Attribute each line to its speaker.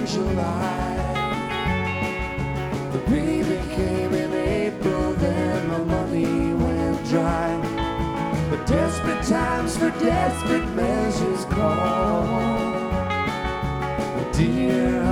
Speaker 1: July. The baby came in April, then my money went dry. But desperate times for desperate men.